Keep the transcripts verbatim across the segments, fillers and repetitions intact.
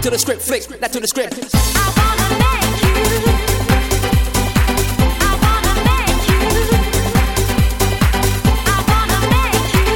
to the script, flick that to the script. I wanna make you. I wanna make you. I wanna make you.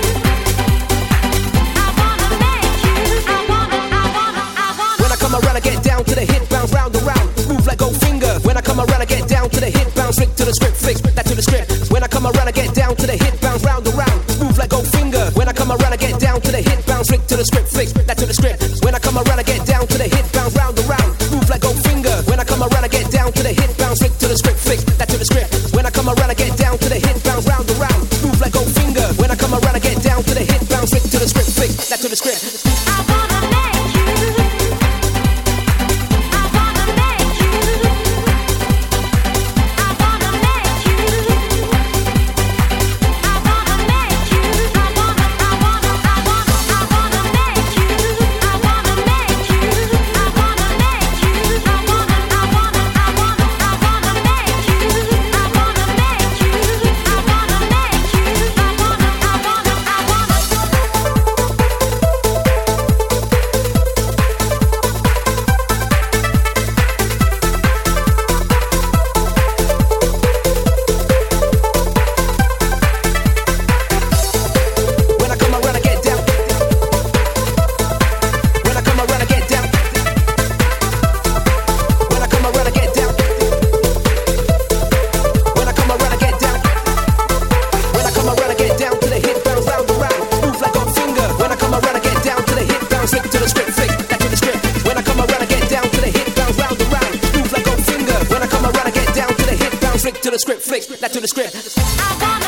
I wanna make you. I wanna, I wanna, I wanna. When I come around, I get down to the hit, bounce round and round, move like Goldfinger. When I come around, I get down to the hit, bounce flick to the script, flick that to the script. When I come around, I get down to the hit, bounce round and round, move like Goldfinger. When I come around, I get down to the hit, bounce flick to the script, flick that to the script. When I come around, I get down to the hit, bounce round and round, move like Goldfinger. When I come around, I get down to the hit, bounce flick to the script, flick that to the script. When I come around, I get down to the hit, bounce round and round, move like Goldfinger. When I come around, I get down to the hit, bounce flick to the script, flick that to the script. I wanna make you. I wanna make you. I wanna make you. I wanna make you. I wanna, I wanna, I wanna, I wanna make you. I wanna make you. I wanna make you. I wanna, I wanna, I wanna, I wanna make you. I wanna make you. I wanna make you. I wanna, I wanna, I wanna. When I come around, I get down. When I come around, I get down. When I come around, I get down. When I come around, I get down. When I come around, I get down to the hit, bounce round and round, move like Goldfinger. When I come around, I get down to the hit, bounce flick to the script, flick that to the script. When I come around, I get down to the hit, bounce round and round, move like Goldfinger. When I come around, I get down to the hit, bounce flick to the script, flick that to the script. I wanna